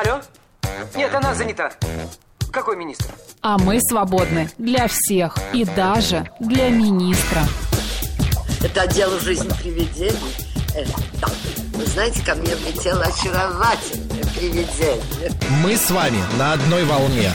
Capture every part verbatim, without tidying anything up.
Алло? Нет, она занята. Какой министр? А мы свободны для всех и даже для министра. Это дело жизни привидений. Э, да. Вы знаете, ко мне влетело очаровательное привидение. Мы с вами на одной волне.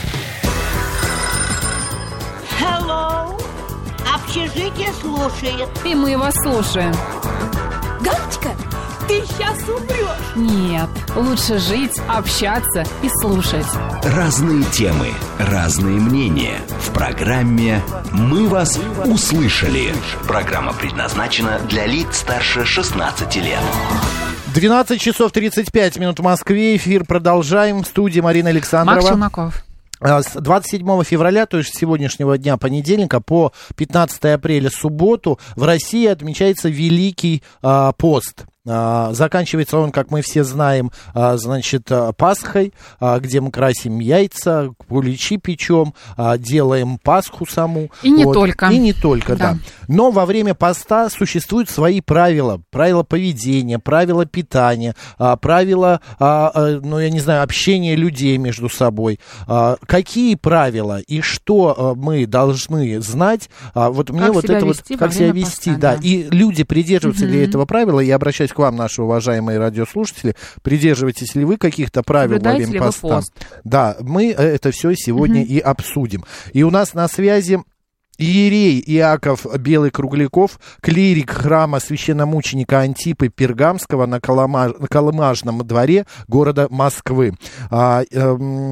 Hello. Общежитие слушает. И мы вас слушаем. Галочка, ты сейчас умрешь. Нет, лучше жить, общаться и слушать. Разные темы, разные мнения. В программе «Мы вас услышали». Программа предназначена для лиц старше шестнадцати лет. двенадцать часов тридцать пять минут в Москве. Эфир продолжаем. В студии Марина Александрова. Макс Челноков. С двадцать седьмого февраля, то есть с сегодняшнего дня понедельника, по пятнадцатое апреля, субботу, в России отмечается Великий а, пост. А, заканчивается он, как мы все знаем, а, значит, Пасхой, а, где мы красим яйца, куличи печем, а, делаем Пасху саму. И не вот. только. И не только, да. да. Но во время поста существуют свои правила. Правила поведения, правила питания, а, правила, а, а, ну, я не знаю, общения людей между собой. А, какие правила и что а, мы должны знать? А, вот мне как вот это вот, как себя вести, поста, да. да. И люди придерживаются угу. ли этого правила? Я обращаюсь к вам, наши уважаемые радиослушатели. Придерживаетесь ли вы каких-то правил во время поста? Пост? Да, мы это все сегодня угу. и обсудим. И у нас на связи иерей Иаков Белый Кругляков, клирик храма священномученика Антипы Пергамского на, Колома... на Колымажном дворе города Москвы. А, э,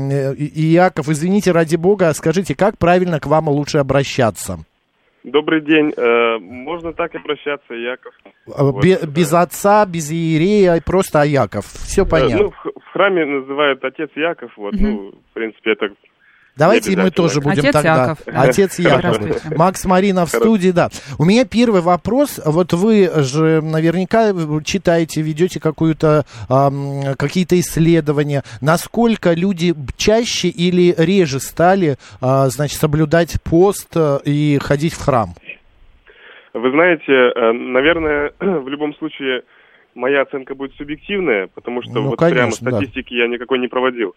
Иаков, извините, ради бога, скажите, как правильно к вам лучше обращаться? Добрый день. Э, можно так и обращаться, Яков. Бе- вот. Без отца, без иерея, просто Яков. Все понятно. Э, ну, в, в храме называют отец Яков. Вот, mm-hmm. ну, в принципе, это... Давайте мы тоже будем Отец тогда. Яков. Отец Яков. Макс, Марина в студии, да. У меня первый вопрос. Вот вы же наверняка читаете, ведете какую-то, эм, какие-то исследования. Насколько люди чаще или реже стали, э, значит, соблюдать пост и ходить в храм? Вы знаете, наверное, в любом случае моя оценка будет субъективная, потому что ну, вот конечно, прямо статистики да. я никакой не проводил.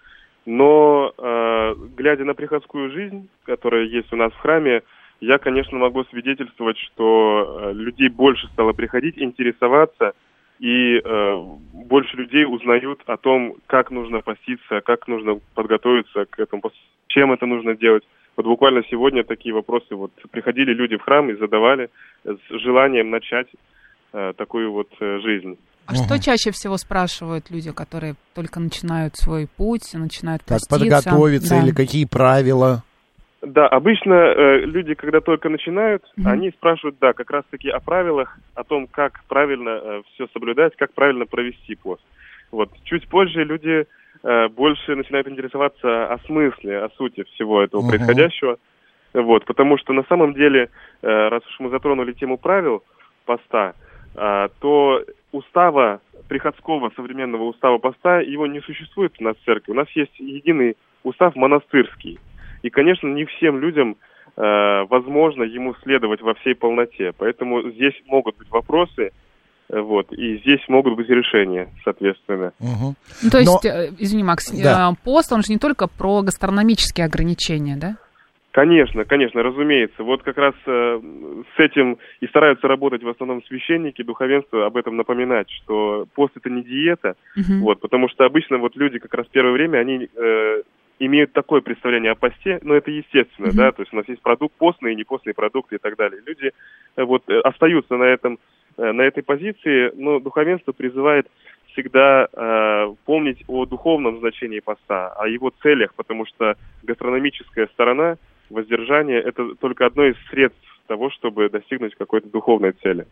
Но, э, глядя на приходскую жизнь, которая есть у нас в храме, я, конечно, могу свидетельствовать, что э, людей больше стало приходить, интересоваться, и э, больше людей узнают о том, как нужно поститься, как нужно подготовиться к этому, чем это нужно делать. Вот буквально сегодня такие вопросы, вот приходили люди в храм и задавали с желанием начать э, такую вот э, жизнь. А угу. что чаще всего спрашивают люди, которые только начинают свой путь, начинают как поститься? Как подготовиться да. или какие правила? Да, обычно э, люди, когда только начинают, угу. они спрашивают, да, как раз-таки о правилах, о том, как правильно э, все соблюдать, как правильно провести пост. Вот. Чуть позже люди э, больше начинают интересоваться о смысле, о сути всего этого угу. происходящего. Вот. Потому что на самом деле, э, раз уж мы затронули тему правил поста, э, то устава приходского, современного устава поста, его не существует у нас в церкви. У нас есть единый устав монастырский. И, конечно, не всем людям э, возможно ему следовать во всей полноте. Поэтому здесь могут быть вопросы, э, вот, и здесь могут быть решения, соответственно. Угу. Ну, то есть, Но... извини, Макс, да. пост, он же не только про гастрономические ограничения, да? Конечно, конечно, разумеется. Вот как раз э, с этим и стараются работать в основном священники, духовенство, об этом напоминать, что пост это не диета, uh-huh. вот, потому что обычно вот люди как раз в первое время, они э, имеют такое представление о посте, но это естественно, uh-huh. да, то есть у нас есть продукт постный и непостный продукт и так далее. Люди э, вот остаются на этом, э, на этой позиции, но духовенство призывает всегда э, помнить о духовном значении поста, о его целях, потому что гастрономическая сторона воздержание – это только одно из средств того, чтобы достигнуть какой-то духовной цели.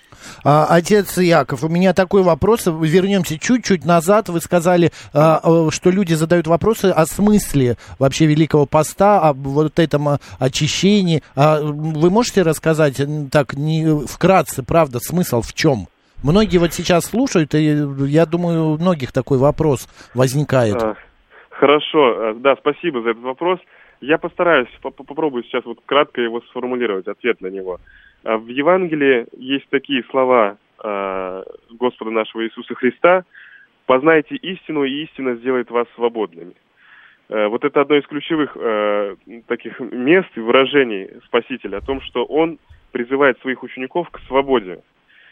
А, отец Яков, у меня такой вопрос. Вернемся чуть-чуть назад. Вы сказали, а, что люди задают вопросы о смысле вообще Великого Поста, об вот этом очищении. А вы можете рассказать так не вкратце, правда, смысл в чем? Многие вот сейчас слушают, и я думаю, у многих такой вопрос возникает. Хорошо, да, спасибо за этот вопрос. Я постараюсь, попробую сейчас вот кратко его сформулировать, ответ на него. В Евангелии есть такие слова Господа нашего Иисуса Христа познайте истину, и истина сделает вас свободными. Вот это одно из ключевых э, таких мест и выражений Спасителя о том, что Он призывает своих учеников к свободе.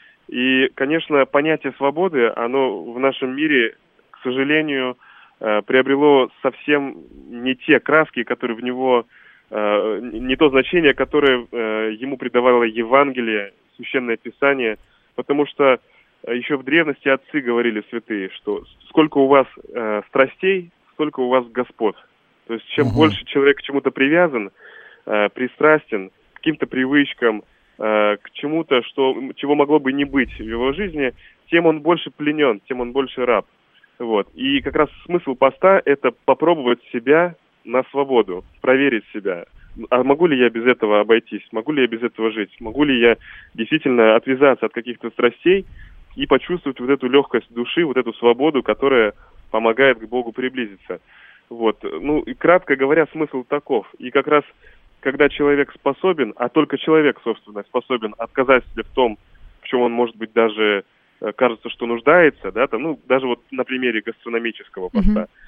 И, конечно, понятие свободы, оно в нашем мире, к сожалению, э, приобрело совсем не те краски, которые в него, э, не то значение, которое э, ему придавало Евангелие, Священное Писание, потому что еще в древности отцы говорили святые, что сколько у вас э, страстей, столько у вас господ. То есть чем угу. больше человек к чему-то привязан, э, пристрастен, к каким-то привычкам, э, к чему-то, что, чего могло бы не быть в его жизни, тем он больше пленен, тем он больше раб. Вот. И как раз смысл поста – это попробовать себя на свободу, проверить себя. А могу ли я без этого обойтись? Могу ли я без этого жить? Могу ли я действительно отвязаться от каких-то страстей и почувствовать вот эту легкость души, вот эту свободу, которая помогает к Богу приблизиться. Вот. Ну, и кратко говоря, смысл таков. И как раз, когда человек способен, а только человек, собственно, способен отказать себе в том, в чем он, может быть, даже кажется, что нуждается, да, там, ну, даже вот на примере гастрономического поста, mm-hmm.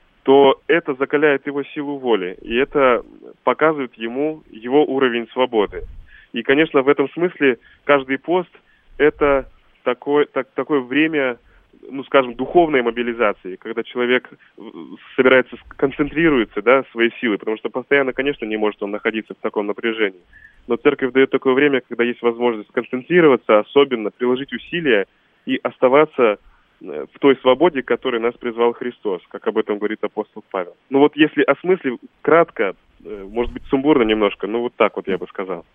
то это закаляет его силу воли, и это показывает ему его уровень свободы. И, конечно, в этом смысле каждый пост – это такое, так, такое время, ну, скажем, духовной мобилизации, когда человек собирается, концентрируется, да, свои силы, потому что постоянно, конечно, не может он находиться в таком напряжении. Но церковь дает такое время, когда есть возможность сконцентрироваться, особенно приложить усилия и оставаться в той свободе, к которой нас призвал Христос, как об этом говорит апостол Павел. Ну вот если осмыслив кратко, может быть, сумбурно немножко, но вот так вот я бы сказал.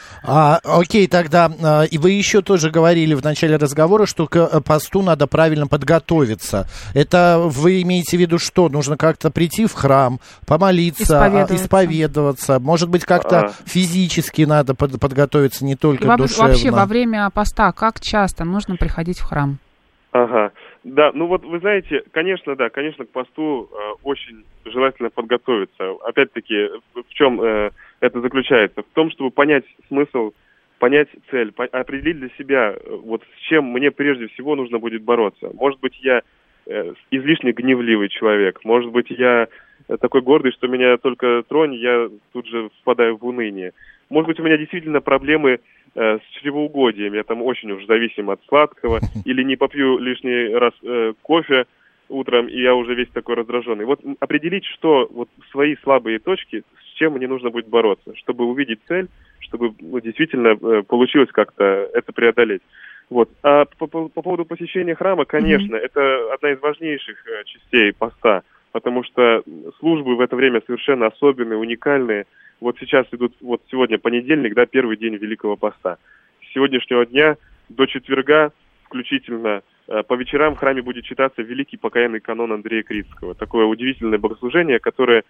А, окей, тогда, и вы еще тоже говорили в начале разговора, что к посту надо правильно подготовиться. Это вы имеете в виду что? Нужно как-то прийти в храм, помолиться, исповедоваться, исповедоваться. Может быть, как-то а. физически надо под, подготовиться, не только и душевно. Вообще, во время поста как часто нужно приходить в храм? Ага, да, ну вот вы знаете, конечно, да, конечно, к посту э, очень желательно подготовиться. Опять-таки, в чем э, это заключается? В том, чтобы понять смысл, понять цель, по- определить для себя, э, вот с чем мне прежде всего нужно будет бороться. Может быть, я э, излишне гневливый человек, может быть, я такой гордый, что меня только тронь, я тут же впадаю в уныние. Может быть, у меня действительно проблемы э, с чревоугодием, я там очень уж зависим от сладкого, или не попью лишний раз э, кофе утром, и я уже весь такой раздраженный. Вот определить, что вот свои слабые точки, с чем мне нужно будет бороться, чтобы увидеть цель, чтобы ну, действительно э, получилось как-то это преодолеть. Вот. А по, по, по поводу посещения храма, конечно, mm-hmm. это одна из важнейших э, частей поста, потому что службы в это время совершенно особенные, уникальные. Вот сейчас идут, вот сегодня понедельник, да, первый день Великого Поста. С сегодняшнего дня до четверга включительно э, по вечерам в храме будет читаться Великий покаянный канон Андрея Критского. Такое удивительное богослужение, которое,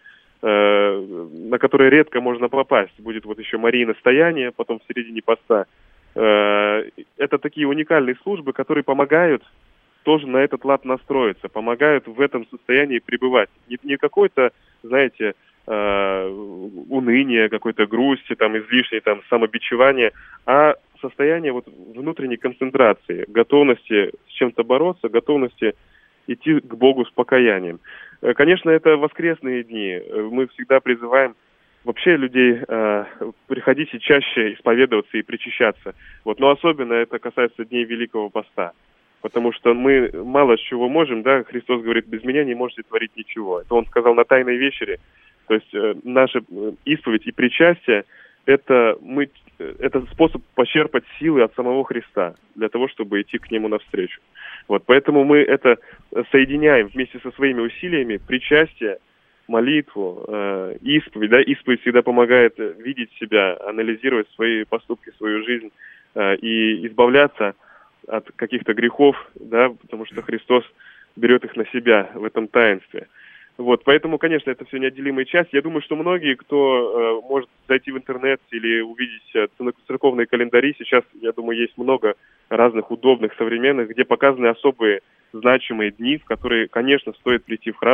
э, на которое редко можно попасть. Будет вот еще Марии настояние, потом в середине поста. Э, это такие уникальные службы, которые помогают тоже на этот лад настроиться, помогают в этом состоянии пребывать. Не, не какой-то, знаете, уныние, какой-то грусти, там, излишнее там, самобичевание, а состояние вот внутренней концентрации, готовности с чем-то бороться, готовности идти к Богу с покаянием. Конечно, это воскресные дни. Мы всегда призываем вообще людей э, приходить и чаще исповедоваться и причащаться. Вот. Но особенно это касается дней Великого Поста. Потому что мы мало с чего можем, да, Христос говорит, без меня не можете творить ничего. Это Он сказал на Тайной вечере. То есть э, наша исповедь и причастие это, мы, это способ почерпать силы от самого Христа для того, чтобы идти к Нему навстречу. Вот, поэтому мы это соединяем вместе со своими усилиями, причастие, молитву, э, исповедь. Да? Исповедь всегда помогает видеть себя, анализировать свои поступки, свою жизнь э, и избавляться от каких-то грехов, да, потому что Христос берет их на себя в этом таинстве. Вот, поэтому, конечно, это все неотделимая часть. Я думаю, что многие, кто э, может зайти в интернет или увидеть э, церковные календари, сейчас, я думаю, есть много разных удобных, современных, где показаны особые значимые дни, в которые, конечно, стоит прийти в храм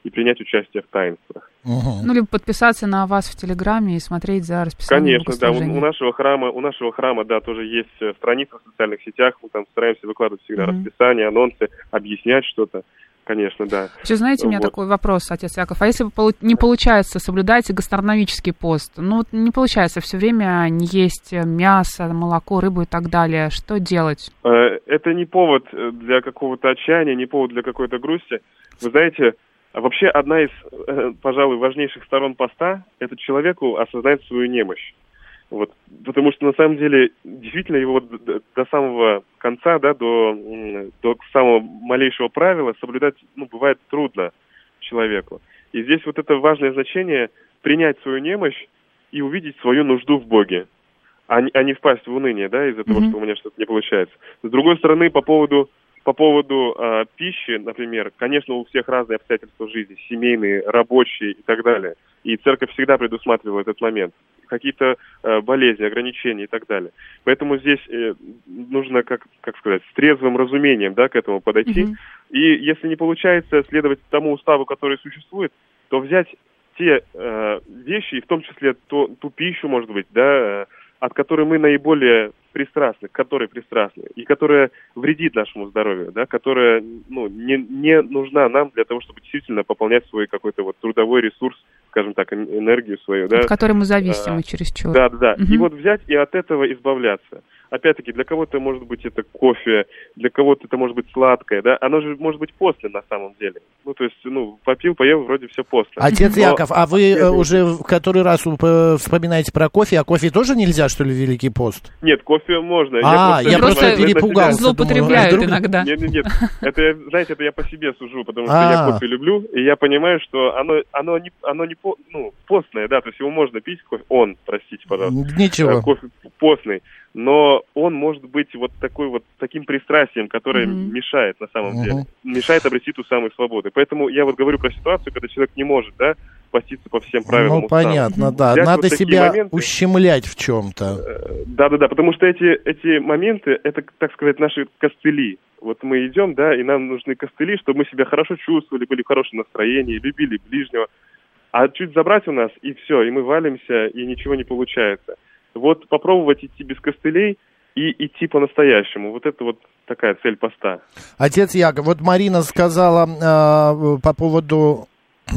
и принять участие в таинствах. Угу. Ну, либо подписаться на вас в Телеграме и смотреть за расписанием. Конечно, да. У, у нашего храма, у нашего храма, да, тоже есть страница в социальных сетях. Мы там стараемся выкладывать всегда угу. расписание, анонсы, объяснять что-то. Конечно, да. Еще, знаете, у меня вот. такой вопрос, отец Яков. А если не получается соблюдать гастрономический пост, ну, не получается все время не есть мясо, молоко, рыбу и так далее, что делать? Это не повод для какого-то отчаяния, не повод для какой-то грусти. Вы знаете, вообще одна из, пожалуй, важнейших сторон поста – это человеку осознать свою немощь. Вот, потому что на самом деле действительно его до, до самого конца, да, до, до самого малейшего правила соблюдать, ну, бывает трудно человеку. И здесь вот это важное значение принять свою немощь и увидеть свою нужду в Боге, а не, а не впасть в уныние, да, из-за mm-hmm. того, что у меня что-то не получается. С другой стороны, по поводу по поводу э, пищи, например, конечно, у всех разные обстоятельства жизни, семейные, рабочие и так далее. И церковь всегда предусматривала этот момент. Какие-то э, болезни, ограничения и так далее. Поэтому здесь э, нужно, как, как сказать, с трезвым разумением, да, к этому подойти. Mm-hmm. И если не получается следовать тому уставу, который существует, то взять те э, вещи, и в том числе то, ту пищу, может быть, да, э, от которой мы наиболее пристрастны, к которой пристрастны, и которая вредит нашему здоровью, да, которая, ну, не, не нужна нам для того, чтобы действительно пополнять свой какой-то вот трудовой ресурс, скажем так, энергию свою, да. От которой мы зависим, а, чересчур. Да, да, угу. И вот взять и от этого избавляться. Опять-таки, для кого-то, может быть, это кофе, для кого-то это может быть сладкое, да, оно же может быть после на самом деле. Ну, то есть, ну, попил, поел, вроде все после. Отец Но... Яков, а вы это... уже в который раз вспоминаете про кофе, а кофе тоже нельзя, что ли, в Великий пост? Нет, кофе можно. А, я, я просто перепугался. Злоупотребляют думаю, иногда. Нет, нет, нет, это, знаете, это я по себе сужу, потому что А-а-а. я кофе люблю, и я понимаю, что оно, оно не, оно не по, ну, постное, да, то есть его можно пить, кофе, он, простите, пожалуйста. Ничего. Кофе постный. Но он может быть вот такой вот таким пристрастием, которое mm-hmm. мешает на самом mm-hmm. деле, мешает обрести ту самую свободу. Поэтому я вот говорю про ситуацию, когда человек не может, да, поститься по всем правилам. Ну, понятно, да. Взять Надо вот себя моменты, ущемлять в чем-то. Да-да-да, потому что эти, эти моменты, это, так сказать, наши костыли. Вот мы идем, да, и нам нужны костыли, чтобы мы себя хорошо чувствовали, были в хорошем настроении, любили ближнего. А чуть забрать у нас, и все, и мы валимся, и ничего не получается. Вот попробовать идти без костылей и идти по-настоящему. Вот это вот такая цель поста. Отец Яков, вот Марина сказала э, по поводу...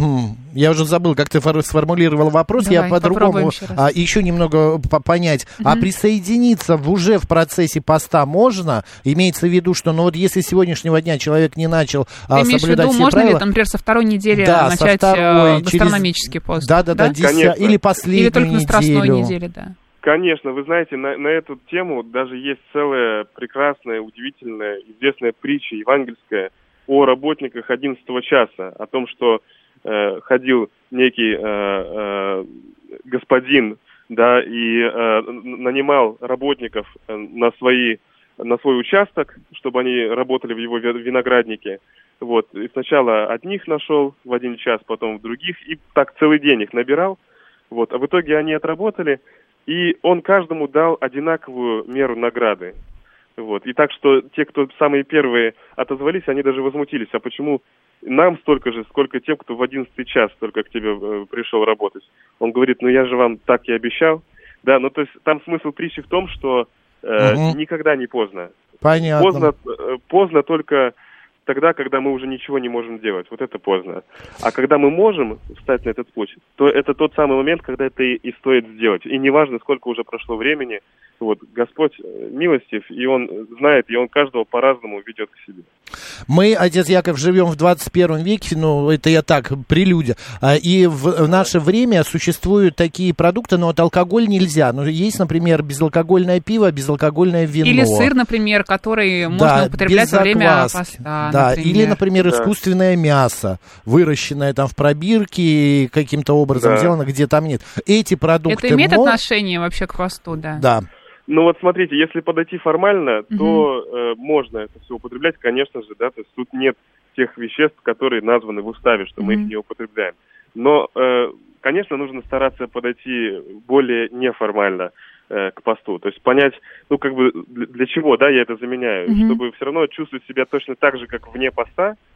Я уже забыл, как ты сформулировал вопрос. Давай, я по-другому еще, а, еще немного понять. Угу. А присоединиться в, уже в процессе поста можно? Имеется в виду, что ну вот если с сегодняшнего дня человек не начал а, соблюдать все правила... Ты имеешь в виду, можно ли, там, например, со второй недели да, начать второй, гастрономический через... пост? Да, да, да, да? Или последнюю Или только неделю. на страстной неделе, да. Конечно, вы знаете, на, на эту тему даже есть целая прекрасная, удивительная, известная притча евангельская о работниках одиннадцатого часа, о том, что э, ходил некий э, э, господин, да, и э, нанимал работников на свои, на свой участок, чтобы они работали в его винограднике. Вот. И сначала одних нашел в один час, потом в других, и так целый день их набирал. Вот. А в итоге они отработали, и он каждому дал одинаковую меру награды. Вот. И так что те, кто самые первые отозвались, они даже возмутились. А почему нам столько же, сколько тем, кто в одиннадцатый час только к тебе э, пришел работать? Он говорит, ну я же вам так и обещал. Да, ну то есть там смысл притчи в том, что э, угу. никогда не поздно. Понятно. Поздно, э, поздно только тогда, когда мы уже ничего не можем делать. Вот это поздно. А когда мы можем встать на этот путь, то это тот самый момент, когда это и, и стоит сделать. И неважно, сколько уже прошло времени, вот Господь милостив, и Он знает, и Он каждого по-разному ведет к себе. Мы, отец Яков, живем в двадцать первом веке, ну, это я так, прелюдия, и в наше время существуют такие продукты, но вот алкоголь нельзя. Но есть, например, безалкогольное пиво, безалкогольное вино. Или сыр, например, который можно да, употреблять во время поста. Да, например. Или, например, да. искусственное мясо, выращенное там в пробирке, каким-то образом да. сделано, где там нет. Эти продукты... Это имеет мож... отношение вообще к посту, да? Да. Ну вот смотрите, если подойти формально, то угу. э, можно это все употреблять, конечно же, да, то есть тут нет тех веществ, которые названы в уставе, что угу. мы их не употребляем. Но, э, конечно, нужно стараться подойти более неформально э, к посту, то есть понять, ну как бы для, для чего, да, я это заменяю, угу. чтобы все равно чувствовать себя точно так же, как вне поста,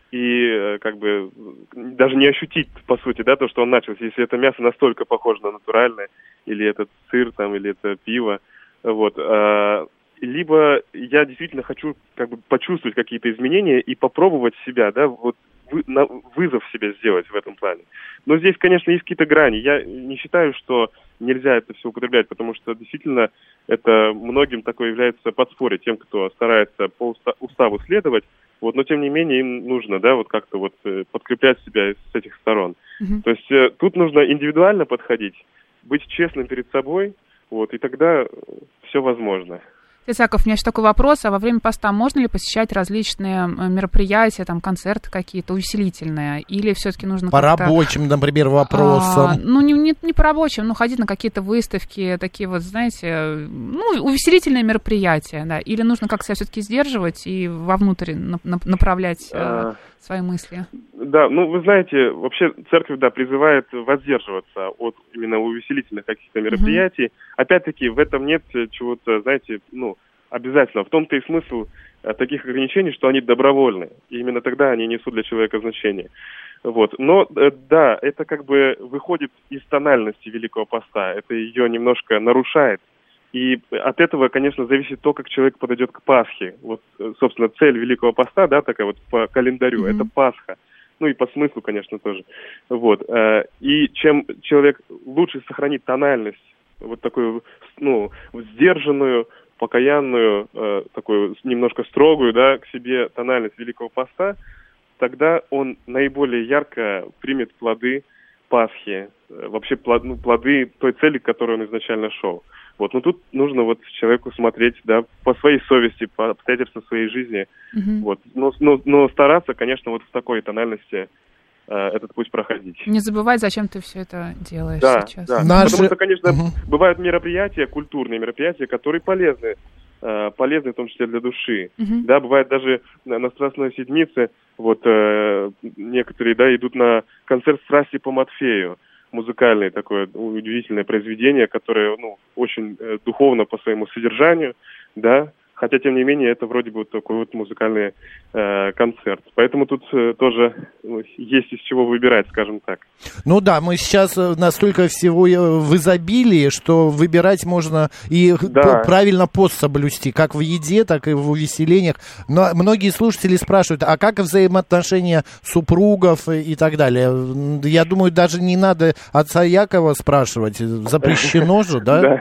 и как бы даже не ощутить, по сути, да, то, что он начался, если это мясо настолько похоже на натуральное, или это сыр, там, или это пиво, вот. Либо я действительно хочу как бы почувствовать какие-то изменения и попробовать себя, да, вот вы, на, вызов себе сделать в этом плане. Но здесь, конечно, есть какие-то грани. Я не считаю, что нельзя это все употреблять, потому что действительно это многим такое является подспорье тем, кто старается по уставу следовать. Вот, но тем не менее им нужно, да, вот как-то вот подкреплять себя с этих сторон. Mm-hmm. То есть э, тут нужно индивидуально подходить, быть честным перед собой, вот, и тогда все возможно. Исаков, у меня еще такой вопрос, а во время поста можно ли посещать различные мероприятия, там, концерты какие-то увеселительные, или все-таки нужно по как-то... рабочим, например, вопросам? А, ну, не, не, не по рабочим, но ходить на какие-то выставки, такие вот, знаете, ну, увеселительные мероприятия, да, или нужно как-то себя все-таки сдерживать и вовнутрь направлять а... свои мысли? Да, ну, вы знаете, вообще церковь, да, призывает воздерживаться от именно увеселительных каких-то мероприятий. Mm-hmm. Опять-таки, в этом нет чего-то, знаете, ну, обязательно. В том-то и смысл таких ограничений, что они добровольны. И именно тогда они несут для человека значение. Вот. Но, да, это как бы выходит из тональности Великого Поста. Это ее немножко нарушает. И от этого, конечно, зависит то, как человек подойдет к Пасхе. Вот, собственно, цель Великого Поста, да, такая вот по календарю, mm-hmm. это Пасха. Ну и по смыслу, конечно, тоже. Вот. И чем человек лучше сохранит тональность, вот такую, ну, сдержанную, покаянную, такую немножко строгую, да, к себе тональность Великого Поста, тогда он наиболее ярко примет плоды Пасхи, вообще плоды, ну, плоды той цели, к которой он изначально шел. Вот, но тут нужно вот человеку смотреть, да, по своей совести, по обстоятельствам своей жизни, mm-hmm. вот, но, но, но стараться, конечно, вот в такой тональности э, этот путь проходить. Не забывай, зачем ты все это делаешь да, сейчас. Да, Наши... потому что, конечно, mm-hmm. бывают мероприятия, культурные мероприятия, которые полезны, э, полезны в том числе для души, mm-hmm. да, бывает даже на, на Страстной Седмице, вот, э, некоторые, да, идут на концерт «Страсти по Матфею», музыкальное такое удивительное произведение, которое, ну, очень э, духовно по своему содержанию, да, хотя, тем не менее, это вроде бы вот такой вот музыкальный э, концерт. Поэтому тут э, тоже ну, есть из чего выбирать, скажем так. Ну да, мы сейчас настолько всего в изобилии, что выбирать можно и да. правильно пост соблюсти, как в еде, так и в увеселениях. Но многие слушатели спрашивают, а как взаимоотношения супругов и так далее? Я думаю, даже не надо отца Якова спрашивать, запрещено же, да? Да.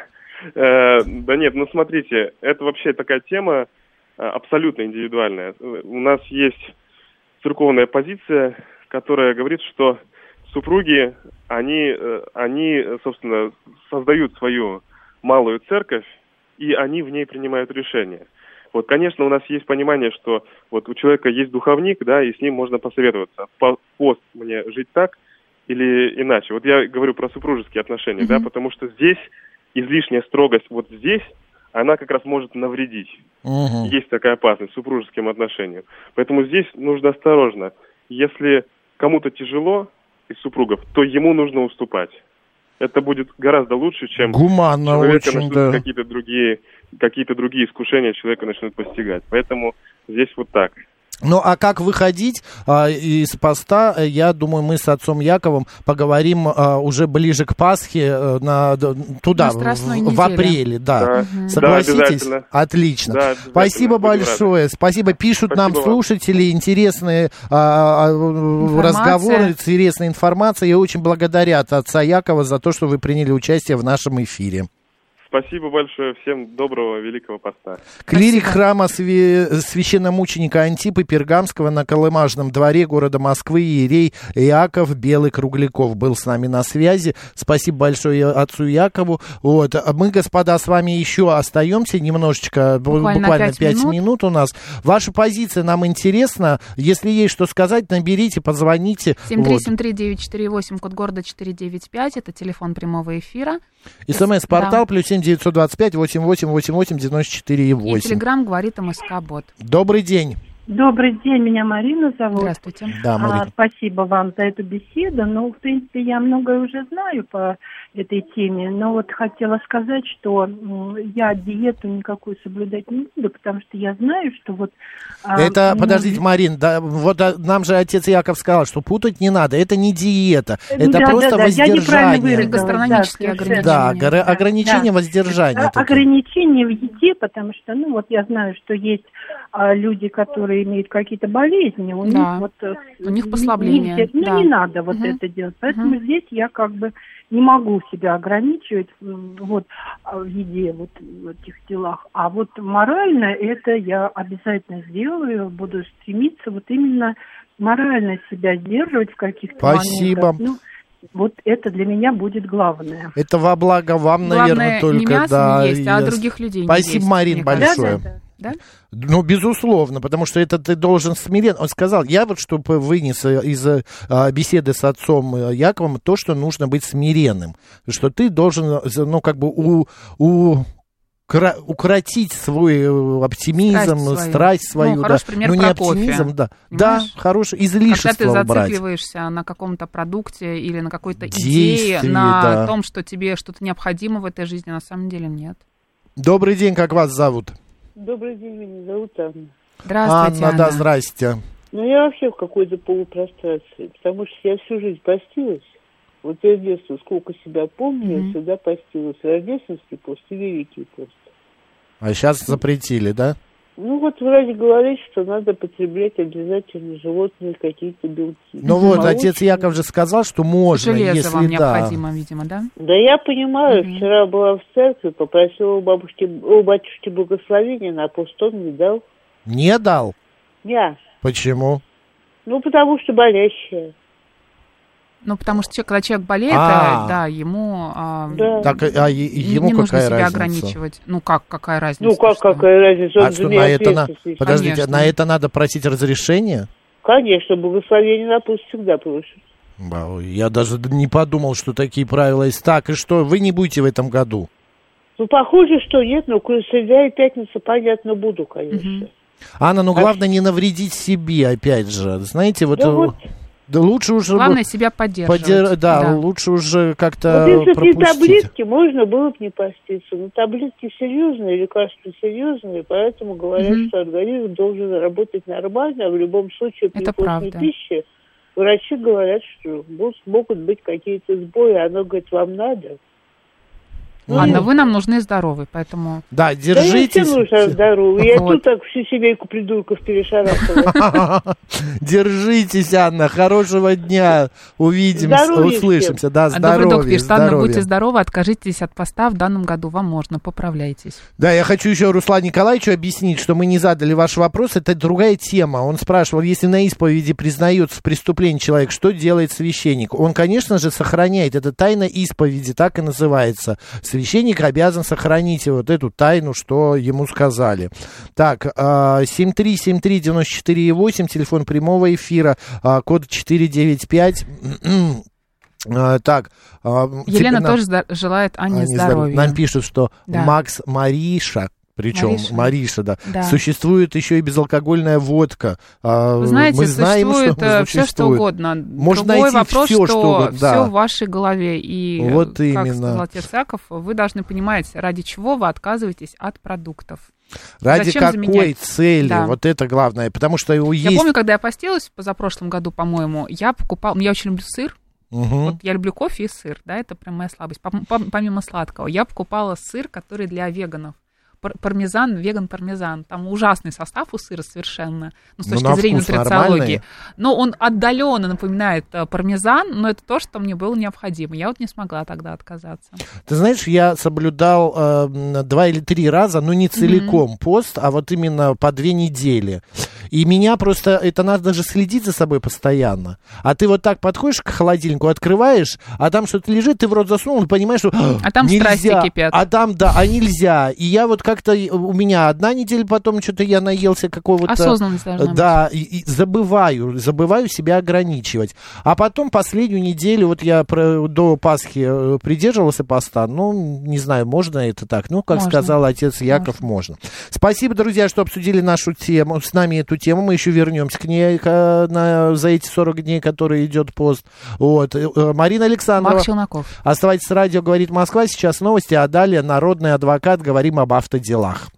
Э, да нет, ну смотрите, это вообще такая тема э, абсолютно индивидуальная. У нас есть церковная позиция, которая говорит, что супруги, они, э, они, собственно, создают свою малую церковь, и они в ней принимают решения. Вот, конечно, у нас есть понимание, что вот у человека есть духовник, да, и с ним можно посоветоваться. Пост мне жить так или иначе. Вот я говорю про супружеские отношения, mm-hmm. да, потому что здесь излишняя строгость вот здесь, она как раз может навредить. Угу. Есть такая опасность супружеским отношениям. Поэтому здесь нужно осторожно. Если кому-то тяжело из супругов, то ему нужно уступать. Это будет гораздо лучше, чем гуманно человека очень, начнут да. какие-то другие, какие-то другие искушения человека начнут постигать. Поэтому здесь вот так. Ну, а как выходить а, из поста, я думаю, мы с отцом Яковом поговорим а, уже ближе к Пасхе, а, на, туда, на в, в апреле. Да. Да. Угу. Согласитесь? Да, отлично. Да, спасибо большое. Рады. Спасибо. Пишут Спасибо нам вам. Слушатели интересные а, разговоры, интересная информация. И очень благодарят отца Якова за то, что вы приняли участие в нашем эфире. Спасибо большое. Всем доброго Великого Поста. Клирик храма свя- священномученика Антипы Пергамского на Колымажном дворе города Москвы иерей Иаков Белый-Кругляков был с нами на связи. Спасибо большое отцу Якову. Вот. Мы, господа, с вами еще остаемся немножечко, буквально, буквально пять минут. минут у нас. Ваша позиция нам интересна. Если есть что сказать, наберите, позвоните. семь три семь три девять четыре восемь, код города четыре девять пять. Это телефон прямого эфира. СМС-портал да. плюс семь девятьсот двадцать пять восемьдесят восемь восемьдесят восемь девяносто четыре восемь. И телеграм говорит МСК-бот. Добрый день. Добрый день, меня Марина зовут. Здравствуйте. Да, Марина. А, спасибо вам за эту беседу. Ну, в принципе, я многое уже знаю по этой теме, но вот хотела сказать, что м, я диету никакую соблюдать не буду, потому что я знаю, что вот... А, Это, ну, подождите, Марин, да, вот а, нам же отец Яков сказал, что путать не надо, это не диета, это да, просто да, да, воздержание. Гастрономические да, ограничения. Да, огр- ограничение да. воздержания. А, ограничения в еде, потому что, ну, вот я знаю, что есть а, люди, которые имеют какие-то болезни, у Да. них вот... У них послабление. Не, ну, да. не надо вот угу. это делать. Поэтому угу. здесь я как бы не могу себя ограничивать вот в еде, вот в этих делах. А вот морально это я обязательно сделаю, буду стремиться вот именно морально себя сдерживать в каких-то Спасибо. моментах. Ну, вот это для меня будет главное. Это во благо вам, Главное, наверное, только. не мясо да, не есть, а я... других людей Спасибо, не есть. Марин, большое. Да, да, да. Да? Ну, безусловно, потому что это ты должен смиренно. Он сказал, я вот, чтобы вынес из а, беседы с отцом Яковом, то, что нужно быть смиренным. Что ты должен, ну, как бы у... у укротить свой оптимизм, страсть свою, страсть свою ну, да. Хороший пример ну, не про оптимизм, кофе. да. Понимаешь? Да, хороший, излишество когда ты убрать. зацикливаешься на каком-то продукте или на какой-то Действие, идее, на да. том, что тебе что-то необходимо в этой жизни, на самом деле нет. Добрый день, как вас зовут? Добрый день, меня зовут Анна. Здравствуйте, Анна. Анна. Да, здрасте. Ну, я вообще в какой-то полупрострации, потому что я всю жизнь постилась. Вот я с детства, сколько себя помню, mm-hmm. я всегда постилась. Рождественский пост и Великий пост. А сейчас запретили, да? Ну, вот вроде говорит, что надо потреблять обязательно животные какие-то белки. Ну вот, отец Яков же сказал, что можно, Железо если вам да. необходимо, видимо, да? Да я понимаю, Mm-hmm. вчера была в церкви, попросила у бабушки, у батюшки благословения на пост, он не дал. Не дал? Я. Почему? Ну, потому что болящая. Ну, потому что человек, когда человек болеет, А. да, ему а, Да. Так, а ему не нужно какая себя разница? ограничивать. Ну, как, какая разница? Ну, как, что? какая разница? Он А же что, не на это, на... ответственный. подождите, Конечно. на это надо просить разрешение? Конечно, благословение на пост всегда просят. Вау, я даже не подумал, что такие правила есть. Так, и что, вы не будете в этом году? Ну, похоже, что нет, но среда и пятница, понятно, буду, конечно. Угу. Анна, ну А главное не навредить себе, опять же. Знаете, вот... Да вот. Да лучше уже... Главное себя поддерживать. Подер... Да, да, лучше уже как-то Вот если бы не пропустить. таблетки, можно было бы не поститься. Но таблетки серьезные, лекарства серьезные, поэтому говорят, Мгм. что организм должен работать нормально, а в любом случае при Это постной правда. пище врачи говорят, что будут- могут быть какие-то сбои, а оно говорит, вам надо. Ну, Анна, и- вы нам нужны здоровы, поэтому... Да, Да я держитесь. все нужно здоровье. Я Вот. тут так всю семейку придурков перешарахала. Держитесь, Анна. Хорошего дня. Увидимся, Здоровья услышимся. Да, А Добрый здоровья, док пишет, Анна, здоровья. будьте здоровы, откажитесь от поста в данном году, вам можно, поправляйтесь. Да, я хочу еще Руслану Николаевичу объяснить, что мы не задали ваш вопрос. Это другая тема. Он спрашивал, если на исповеди признается в преступлении человек, что делает священник? Он, конечно же, сохраняет. Это тайна исповеди, так и называется. Священник обязан сохранить вот эту тайну, что ему сказали. Так, семь три семь три девять четыре восемь, телефон прямого эфира, а, код четыре девять пять. А, Так, а, Елена теперь нам- тоже зда- желает Анне Они здоровья. Нам пишут, что Да. Макс Мариша, причем Мариша. Мариша, да. Да. Существует еще и безалкогольная водка. А, Вы знаете, мы знаем, существует что все, что существует. угодно. Можно Другой найти вопрос, всё, что, что угодно, да. все в вашей голове. И, Вот как именно. сказал отец Яков, вы должны понимать, ради чего вы отказываетесь от продуктов. Ради Зачем какой заменять? цели? Да. Вот это главное. Потому что его Я есть... помню, когда я постилась позапрошлом году, по-моему, я покупала... Я очень люблю сыр. Мгм. Вот я люблю кофе и сыр, да, это прям моя слабость. Пом- пом- Помимо сладкого, я покупала сыр, который для веганов. Пар- Пармезан, веган-пармезан. Там ужасный состав у сыра совершенно, ну, с Ну, точки на зрения вкус нутрициологии. нормальный. Но он отдаленно напоминает э, пармезан, но это то, что мне было необходимо. Я вот не смогла тогда отказаться. Ты знаешь, я соблюдал э, два или три раза, ну не целиком mm-hmm. пост, а вот именно по две недели. И меня просто, это надо же следить за собой постоянно. А ты вот так подходишь к холодильнику, открываешь, а там что-то лежит, ты в рот засунул и понимаешь, что А там нельзя. страсти кипят. А там, да, а нельзя. И я вот как-то, у меня одна неделя, потом что-то я наелся какого-то... Осознанность должна Да, и, и забываю, забываю себя ограничивать. А потом последнюю неделю, вот я про, до Пасхи э, придерживался поста, ну, не знаю, можно это так. Ну, как Можно. сказал отец Яков, можно. можно. Спасибо, друзья, что обсудили нашу тему, с нами эту эту тему, мы еще вернемся к ней к, на, за эти сорок дней, которые идет пост. Вот. Марина Александрова. Марк Челноков. Оставайтесь с радио, говорит Москва. Сейчас новости, а далее народный адвокат. Говорим об автоделах.